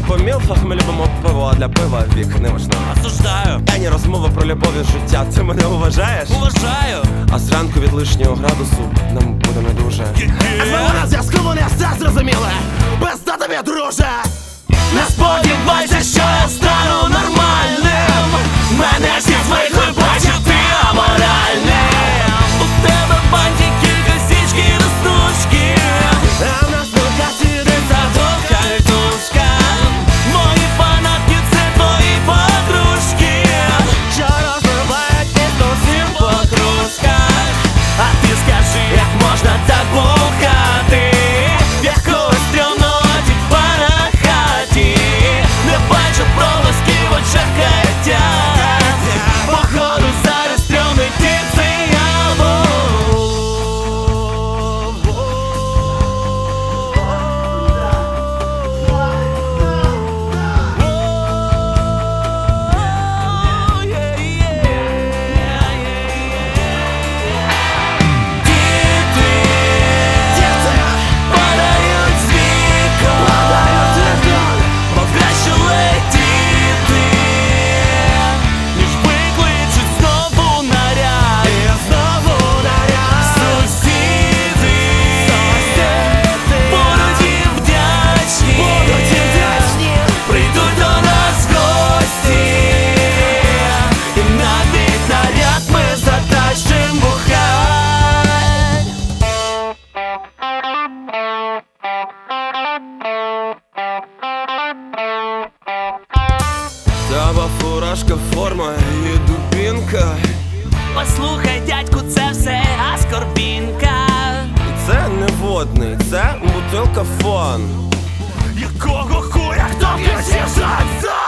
по мілфах ми любимо пиво, а для пива вік не важливо. Осуждаю. Ні, розмова про любов і життя, ти мене уважаєш? Уважаю. А зранку від лишнього градусу нам буде не дуже. На зв'язку вони все зрозуміли. Без тобі, друже. Не сподівайся, що я стану нормальним. Мене всі звикли бачити аморальним. У тебе в банді кілька січки ростушки, А в нас в руках сидить садок картошка. Мої фанатки — це твої подружки, що розливають місто всім по кружках. А ти скажи, як можна так бухати в якогось стрьомного тіпа на хаті? Не бачу проблисків в очах каяття. Походу зараз стрьомний тіп — це я. Падають з вікон, бо краще летіти, ніж викличуть знову наряд. І знову наряд. Сусіди будуть їм вдячні, прийдуть до нас в гості, і навіть наряд ми затащим бухать. Тебе фуражка, форма і дубінка. Послухай, дядьку, це все аскорбінка. І це не водний, це бутилка фон. Якого хуя хто включив шансон?